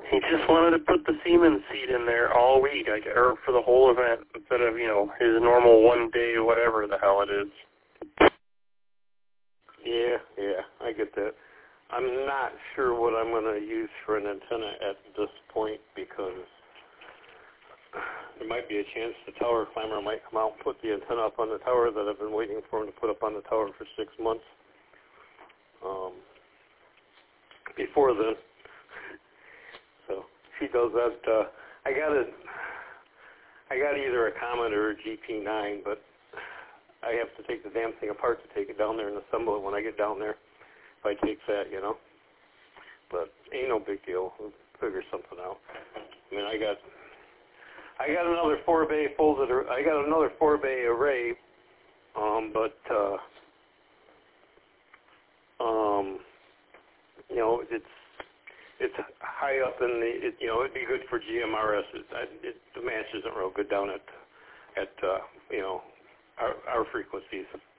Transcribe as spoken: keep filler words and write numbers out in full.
He just wanted to put the Siemens seat in there all week, I, or for the whole event, instead of, you know, his normal one day, whatever the hell it is. Yeah, yeah, I get that. I'm not sure what I'm going to use for an antenna at this point because there might be a chance the tower climber might come out and put the antenna up on the tower that I've been waiting for him to put up on the tower for six months. Um, before then. So if he does that, uh, I got a, I got either a Comet or a G P nine, but I have to take the damn thing apart to take it down there and assemble it when I get down there. If I take that, you know. But ain't no big deal. We'll figure something out. I mean, I got, I got another four bay folded. I got another four bay array, um, but uh, um, you know, it's it's high up in the. It, you know, it'd be good for G M R S. It, it, the match isn't real good down at at uh, you know our, our frequencies.